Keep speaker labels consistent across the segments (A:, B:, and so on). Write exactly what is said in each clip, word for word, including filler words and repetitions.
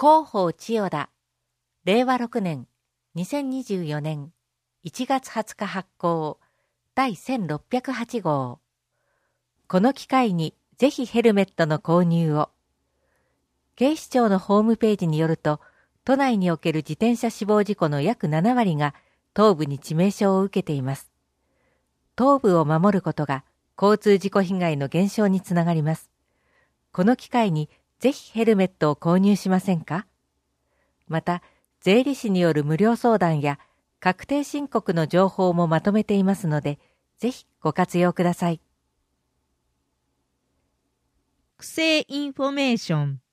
A: 広報千代田、れいわろくねん、にせんにじゅうよねんいちがつはつか発行、第せんろっぴゃくはち号。この機会にぜひヘルメットの購入を。警視庁のホームページによると、都内における自転車死亡事故の約ななわりが頭部に致命傷を受けています。頭部を守ることが交通事故被害の減少につながります。この機会にぜひヘルメットを購入しませんか？また、税理士による無料相談や確定申告の情報もまとめていますので、ぜひご活用ください。
B: 区政インフォメーション。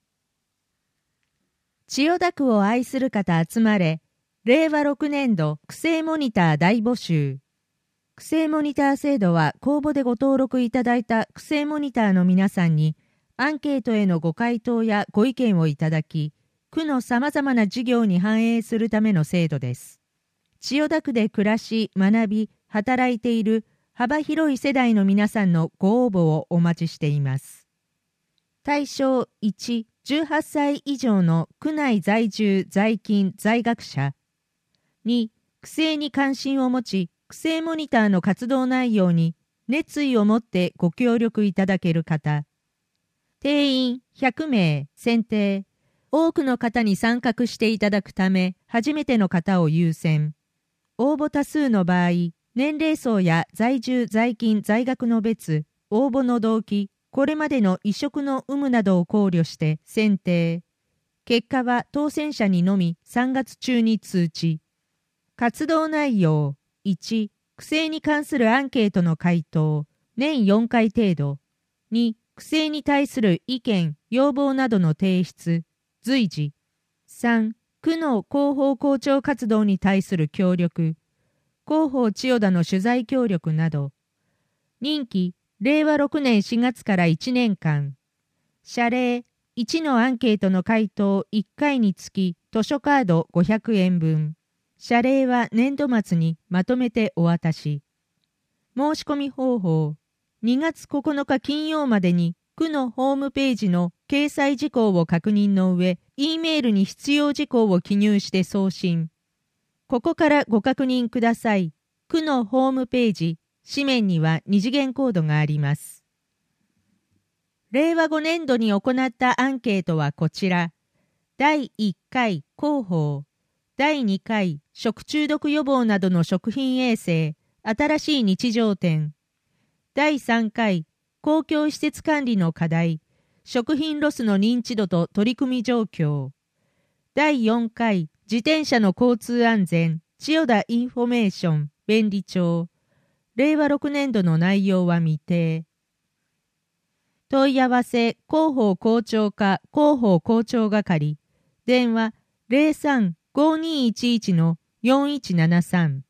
B: 千代田区を愛する方集まれ、れいわろくねんど区政モニター大募集。区政モニター制度は公募でご登録いただいた区政モニターの皆さんにアンケートへのご回答やご意見をいただき、区のさまざまな事業に反映するための制度です。千代田区で暮らし、学び、働いている幅広い世代の皆さんのご応募をお待ちしています。対象いち、じゅうはっさい以上の区内在住・在勤・在学者。に、区政に関心を持ち、区政モニターの活動内容に熱意を持ってご協力いただける方。定員ひゃくめい選定。多くの方に参画していただくため、初めての方を優先。応募多数の場合、年齢層や在住・在勤・在学の別、応募の動機、これまでの移植の有無などを考慮して選定。結果は当選者にのみさんがつ中に通知。活動内容いち、区政に関するアンケートの回答、年よんかい程度。に、区政に対する意見、要望などの提出、随時。さん、区の広報広聴活動に対する協力、広報千代田の取材協力など。任期、れいわろくねんしがつからいちねんかん。謝礼、いちのアンケートの回答いっかいにつき図書カードごひゃくえんぶん。謝礼は年度末にまとめてお渡し。申し込み方法、にがつここのか金曜までに区のホームページの掲載事項を確認の上、E メールに必要事項を記入して送信。ここからご確認ください。区のホームページ、紙面には二次元コードがあります。れいわごねんどに行ったアンケートはこちら。だいいっかい広報、だいにかい食中毒予防などの食品衛生、新しい日常点。だいさんかい公共施設管理の課題、食品ロスの認知度と取り組み状況。だいよんかい自転車の交通安全、千代田インフォメーション、便利帳。れいわろくねんどの内容は未定。問い合わせ、広報広聴課広報広聴係。電話 ゼロさん ごにいちいち よんいちななさん。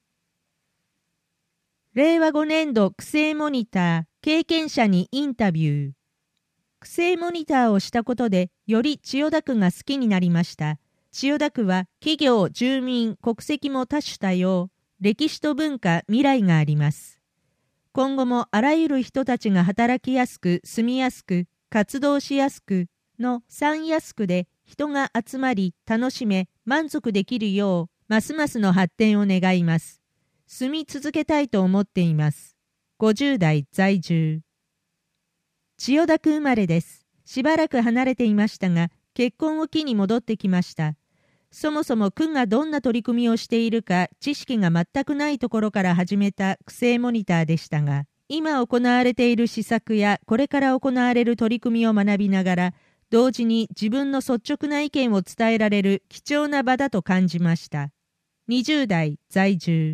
B: れいわごねんど区政モニター経験者にインタビュー。区政モニターをしたことでより千代田区が好きになりました。千代田区は企業、住民、国籍も多種多様、歴史と文化、未来があります。今後もあらゆる人たちが働きやすく、住みやすく、活動しやすくのさんやすくで人が集まり、楽しめ、満足できるよう、ますますの発展を願います。住み続けたいと思っています。ごじゅうだい在住。千代田区生まれです。しばらく離れていましたが、結婚を機に戻ってきました。そもそも区がどんな取り組みをしているか知識が全くないところから始めた区政モニターでしたが、今行われている施策やこれから行われる取り組みを学びながら、同時に自分の率直な意見を伝えられる貴重な場だと感じました。にじゅうだい在住。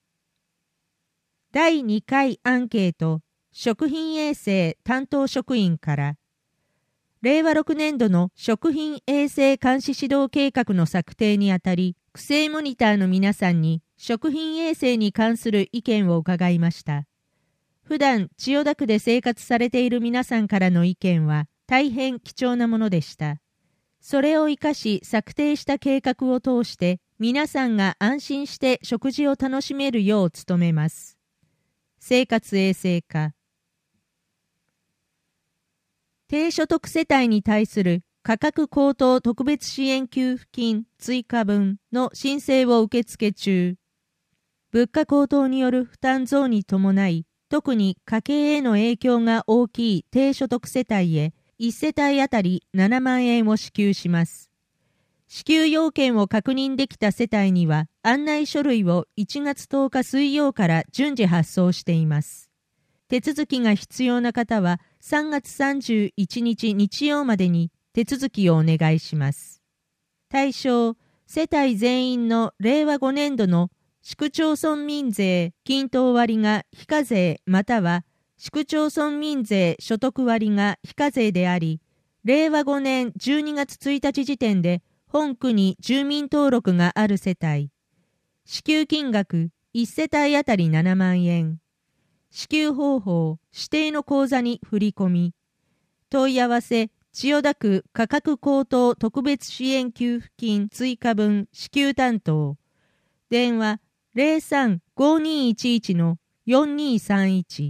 B: だいにかいアンケート、食品衛生担当職員から、れいわろくねんどの食品衛生監視指導計画の策定にあたり、区政モニターの皆さんに食品衛生に関する意見を伺いました。普段千代田区で生活されている皆さんからの意見は大変貴重なものでした。それを生かし策定した計画を通して皆さんが安心して食事を楽しめるよう努めます。生活衛生課。低所得世帯に対する価格高騰特別支援給付金追加分の申請を受付中。物価高騰による負担増に伴い、特に家計への影響が大きい低所得世帯へいち世帯あたりななまんえんを支給します。支給要件を確認できた世帯には案内書類をいちがつとおか水曜から順次発送しています。手続きが必要な方はさんがつさんじゅういちにち日曜までに手続きをお願いします。対象、世帯全員のれいわごねんどの市区町村民税均等割が非課税または市区町村民税所得割が非課税であり、れいわごねんじゅうにがつついたち時点で本区に住民登録がある世帯。支給金額いち世帯あたりななまんえん。支給方法、指定の口座に振り込み。問い合わせ、千代田区価格高騰特別支援給付金追加分支給担当。電話 ゼロさん ごーにーいちいち のよんにーさんいち。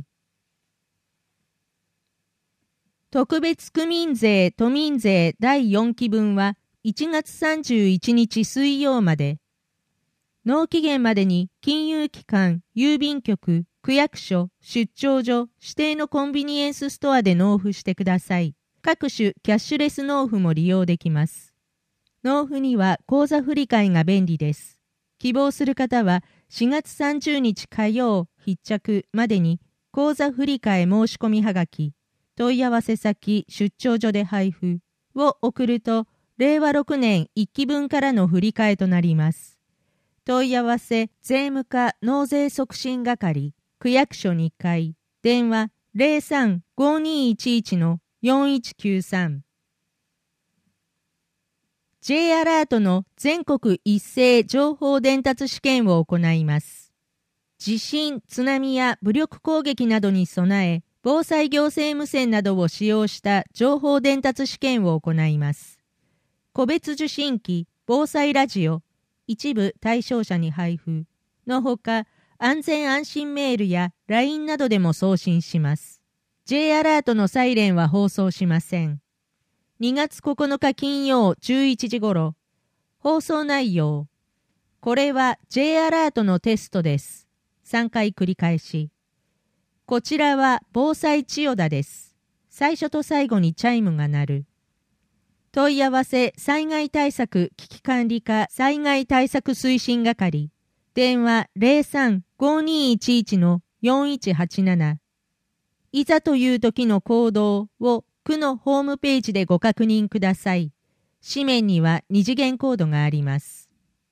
B: 特別区民税都民税だいよんき分はいちがつさんじゅういちにち水曜まで。納期限までに金融機関、郵便局、区役所、出張所、指定のコンビニエンスストアで納付してください。各種キャッシュレス納付も利用できます。納付には口座振替が便利です。希望する方はしがつさんじゅうにち火曜必着までに口座振替申し込みはがき、問い合わせ先出張所で配布を送ると、れいわろくねんいっき分からの振り替えとなります。問い合わせ税務課納税促進係区役所にかい電話 ゼロさん ごーにーいちいち のよんいちきゅうさん。 J アラートの全国一斉情報伝達試験を行います。地震、津波や武力攻撃などに備え、防災行政無線などを使用した情報伝達試験を行います。個別受信機、防災ラジオ、一部対象者に配布のほか、安全安心メールや ライン などでも送信します。J アラートのサイレンは放送しません。にがつここのか金曜じゅういちじ頃。放送内容。これは J アラートのテストです。さんかい繰り返し。こちらは防災千代田です。最初と最後にチャイムが鳴る。問い合わせ災害対策危機管理課災害対策推進係。電話 ゼロさん ごーにーいちいち のよんいちはちなな。いざという時の行動を区のホームページでご確認ください。紙面には二次元コードがあります。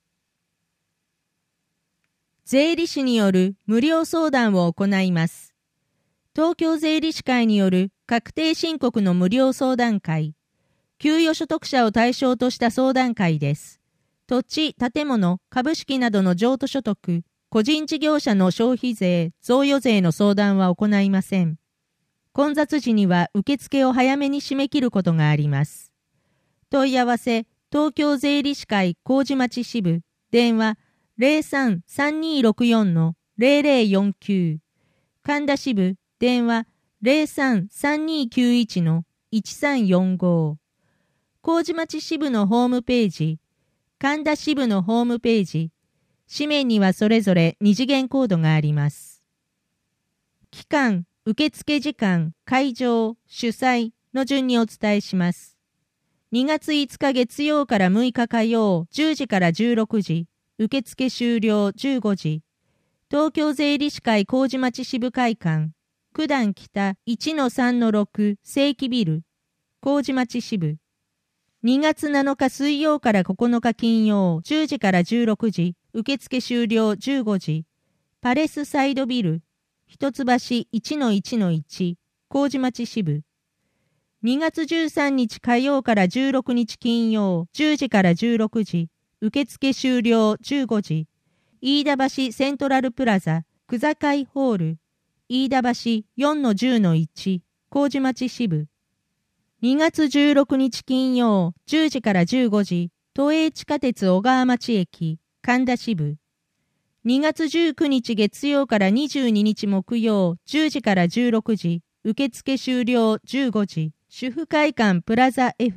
B: 税理士による無料相談を行います。東京税理士会による確定申告の無料相談会。給与所得者を対象とした相談会です。土地、建物、株式などの譲渡所得、個人事業者の消費税、贈与税の相談は行いません。混雑時には受付を早めに締め切ることがあります。問い合わせ、東京税理士会麹町支部、電話 ゼロさん さんにーろくよん のゼロゼロよんきゅう。神田支部、電話 ゼロさん さんにーきゅういち のいちさんよんご。麹町支部のホームページ、神田支部のホームページ、紙面にはそれぞれ二次元コードがあります。期間、受付時間、会場、主催の順にお伝えします。にがついつか月曜からむいか火曜、じゅうじからじゅうろくじ、受付終了じゅうごじ。東京税理士会麹町支部会館、九段北 いちのさんのろく 正規ビル、麹町支部。にがつなのか水曜からここのか金曜、じゅうじからじゅうろくじ、受付終了じゅうごじ。パレスサイドビル、一橋 いちのいちのいち、麹町支部。にがつじゅうさんにち火曜からじゅうろくにち金曜、じゅうじからじゅうろくじ、受付終了じゅうごじ。飯田橋セントラルプラザ、区境ホール、飯田橋 よんのじゅうのいち、麹町支部。にがつじゅうろくにち金曜、じゅうじからじゅうごじ、都営地下鉄小川町駅、神田支部。にがつじゅうくにち月曜からにじゅうににち木曜、じゅうじからじゅうろくじ、受付終了じゅうごじ、主婦会館プラザ F、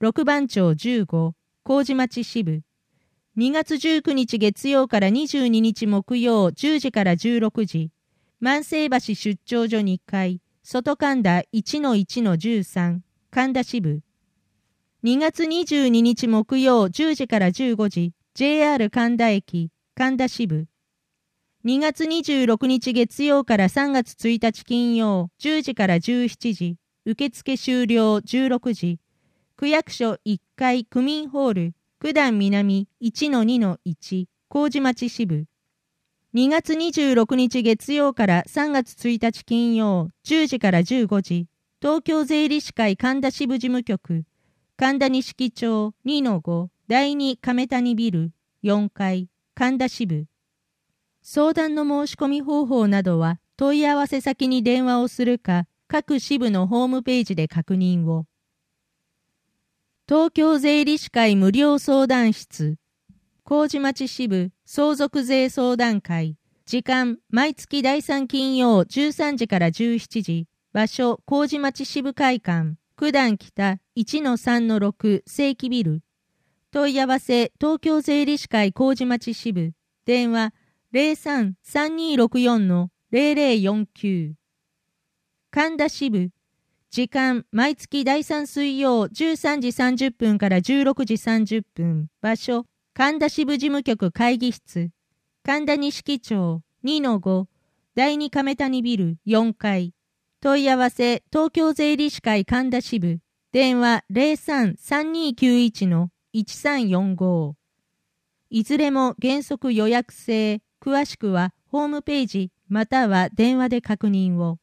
B: ろくばん町じゅうご、麹町支部。にがつじゅうくにち月曜からにじゅうににち木曜じゅうじからじゅうろくじ。万世橋出張所にかい、外神田 いちのいちのじゅうさん、神田支部。にがつにじゅうににち木曜じゅうじからじゅうごじ、ジェイアール 神田駅、神田支部。にがつにじゅうろくにち月曜からさんがつついたち金曜じゅうじからじゅうしちじ、受付終了じゅうろくじ。区役所いっかい区民ホール、九段南 いちのにのいち、麹町支部。にがつにじゅうろくにち月曜からさんがつついたち金曜じゅうじからじゅうごじ、東京税理士会神田支部事務局、神田錦町 にのご、だいに亀谷ビルよんかい、神田支部。相談の申し込み方法などは問い合わせ先に電話をするか、各支部のホームページで確認を。東京税理士会無料相談室、麹町支部相続税相談会、時間毎月だいさん金曜じゅうさんじからじゅうしちじ、場所麹町支部会館、九段北 いちのさんのろく 正規ビル。問い合わせ東京税理士会麹町支部、電話 ゼロさん さんにーろくよん ゼロゼロよんきゅう。神田支部、時間毎月だいさん水曜じゅうさんじさんじゅっぷんからじゅうろくじさんじゅっぷん、場所神田支部事務局会議室、神田錦町 にのご、だいに亀谷ビルよんかい。問い合わせ東京税理士会神田支部、電話 ゼロさん さんにーきゅういち いちさんよんご。いずれも原則予約制、詳しくはホームページまたは電話で確認を。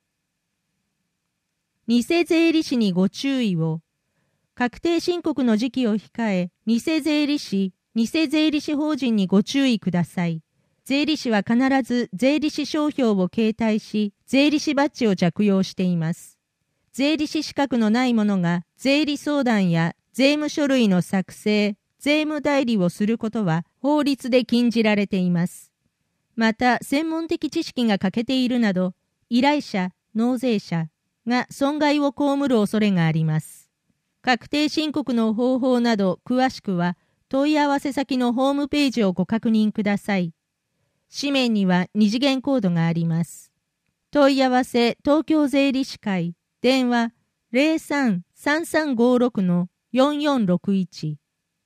B: 偽税理士にご注意を。確定申告の時期を控え、偽税理士、偽税理士法人にご注意ください。税理士は必ず税理士商標を携帯し、税理士バッジを着用しています。税理士資格のない者が税理相談や税務書類の作成、税務代理をすることは法律で禁じられています。また、専門的知識が欠けているなど、依頼者、納税者が損害を被る恐れがあります。確定申告の方法など詳しくは、問い合わせ先のホームページをご確認ください。紙面には二次元コードがあります。問い合わせ東京税理士会、電話 ゼロさん さんさんごろく よんよんろくいち。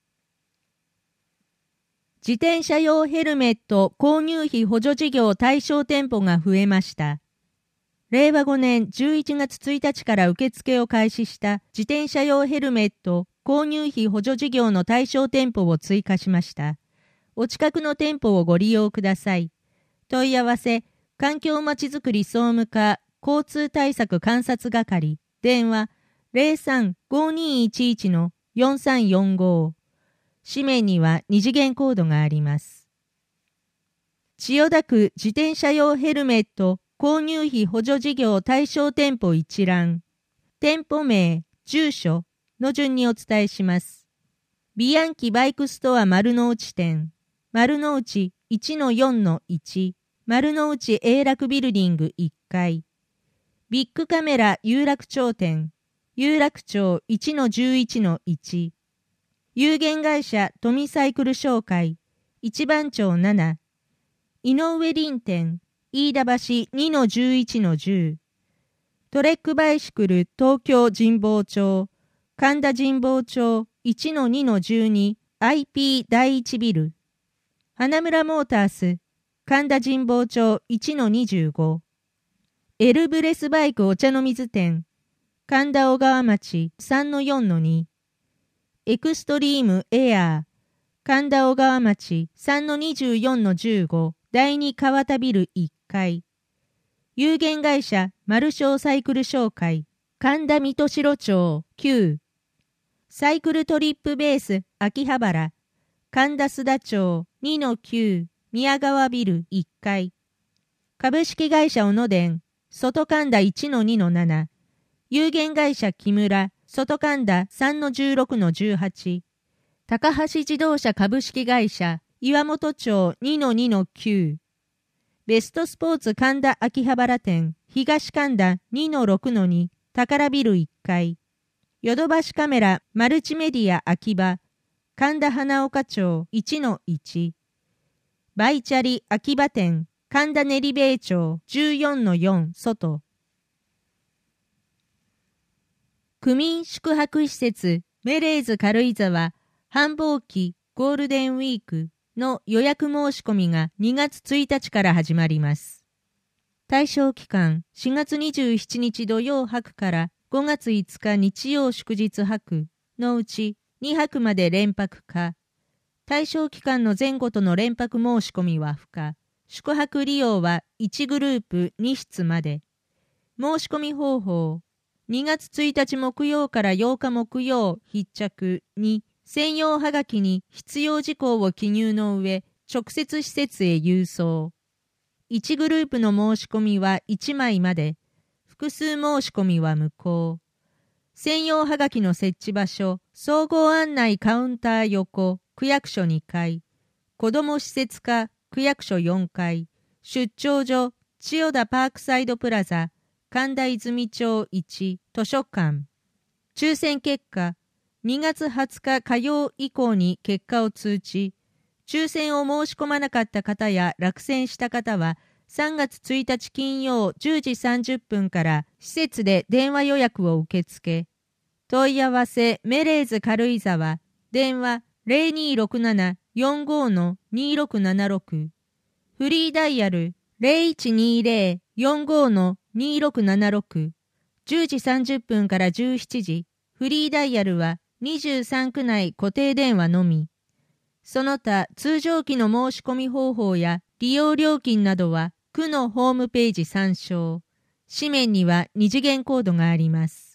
B: 自転車用ヘルメット購入費補助事業対象店舗が増えました。れいわごねんじゅういちがつついたちから受付を開始した自転車用ヘルメット購入費補助事業の対象店舗を追加しました。お近くの店舗をご利用ください。問い合わせ、環境まちづくり総務課交通対策監察係、電話 ゼロさん ごにーいちいち よんさんよんご。紙面には二次元コードがあります。千代田区自転車用ヘルメット購入費補助事業対象店舗一覧。店舗名、住所の順にお伝えします。ビアンキバイクストア丸の内店、丸の内 いちのよんのいち、丸の内永楽ビルディングいっかい。ビッグカメラ有楽町店、有楽町 いちのじゅういちのいち。有限会社富サイクル商会、一番町なな。井上林店、飯田橋 にのじゅういちのじゅう。トレックバイシクル東京神保町、神田神保町 いちのにのじゅうに アイピー 第一ビル。花村モータース、神田神保町 いちのにじゅうご。エルブレスバイクお茶の水店、神田小川町 さんのよんのに。エクストリームエアー、神田小川町 さんのにじゅうよんのじゅうご だいに川田ビルいっかい。有限会社丸正サイクル商会、神田水戸城町きゅう。サイクルトリップベース秋葉原、神田須田町 にのきゅう 宮川ビルいっかい。株式会社小野電、外神田 いちのにのなな。有限会社木村、外神田 さんのじゅうろくのじゅうはち。高橋自動車株式会社岩本町 にのにのきゅう。ベストスポーツ神田秋葉原店東神田 にのろくのに 宝ビルいっかい。 ヨドバシカメラマルチメディア秋葉神田花岡町 いちのいち、バイチャリ秋葉店神田練米町 じゅうよんのよん 外。区民宿泊施設メレーズ軽井沢繁忙期ゴールデンウィークの予約申し込みがにがつついたちから始まります。対象期間しがつにじゅうしちにち土曜泊からごがついつか日曜祝日泊のうちにはくまで連泊可。対象期間の前後との連泊申し込みは不可。宿泊利用はいちグループにしつまで。申し込み方法。にがつついたち木曜からようか木曜必着に専用はがきに必要事項を記入の上、直接施設へ郵送。いちグループの申し込みはいちまいまで。複数申し込みは無効。専用はがきの設置場所、総合案内カウンター横、区役所にかい、子ども施設課、区役所よんかい、出張所、千代田パークサイドプラザ、神田泉町いち、図書館。抽選結果、にがつはつか火曜以降に結果を通知。抽選を申し込まなかった方や落選した方は、さんがつついたち金曜じゅうじさんじゅっぷんから施設で電話予約を受け付け。問い合わせメレーズ軽井沢、電話 ゼロにーろくなな よんごのにーろくななろく、フリーダイヤル ゼロいちにーぜろ よんごのにーろくななろく、じゅうじさんじゅっぷんからじゅうしちじ、フリーダイヤルはにじゅうさんく内固定電話のみ。その他通常期の申し込み方法や利用料金などは区のホームページ参照。紙面には二次元コードがあります。